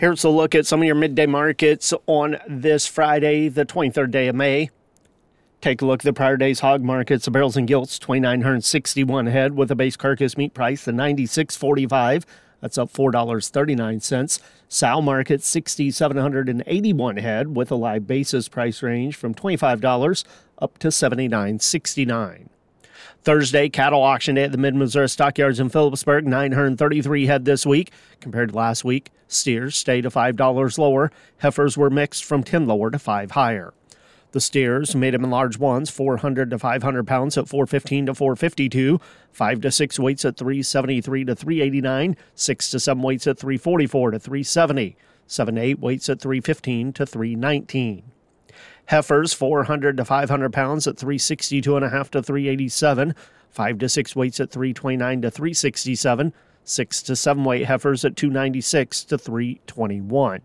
Here's a look at some of your midday markets on this Friday, the 23rd day of May. Take a look at the prior day's hog markets. The barrels and gilts, 2,961 head with a base carcass meat price of $96.45. That's up $4.39. Sow market, 6,781 head with a live basis price range from $25 up to $79.69. Thursday, cattle auction day at the Mid-Missouri Stockyards in Phillipsburg, 933 head this week. Compared to last week, steers stayed at $5 lower. Heifers were mixed from 10 lower to 5 higher. The steers made them in large ones, 400 to 500 pounds at 415 to 452, 5 to 6 weights at 373 to 389, 6 to 7 weights at 344 to 370, 7 to 8 weights at 315 to 319. Heifers, 400 to 500 pounds at 362.5 to 387, 5 to 6 weights at 329 to 367, 6 to 7 weight heifers at 296 to 321.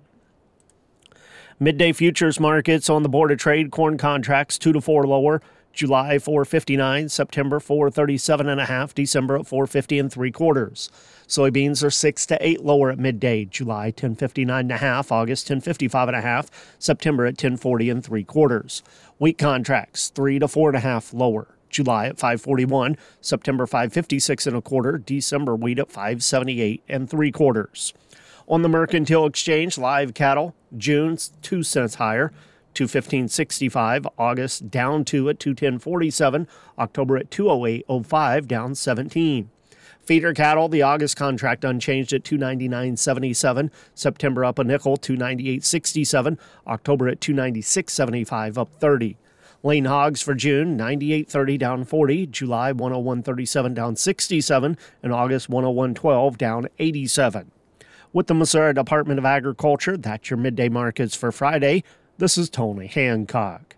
Midday futures markets on the Board of Trade. Corn contracts 2 to 4 lower. July 459, September 437.5, December at 450 3/4. Soybeans are 6 to 8 lower at midday. July 1059.5, August 1055.5, September at 1040 3/4. Wheat contracts 3 to 4.5 lower. July at 541, September 556 1/4, December wheat at 578 3/4. On the Mercantile Exchange, live cattle, June's 2 cents higher, 215.65, August down 2 at 210.47, October at 208.05, down 17. Feeder cattle, the August contract unchanged at 299.77, September up a nickel, 298.67, October at 296.75, up 30. Lean hogs for June, 98.30 down 40, July 101.37 down 67, and August 101.12 down 87. With the Missouri Department of Agriculture, that's your midday markets for Friday. This is Tony Hancock.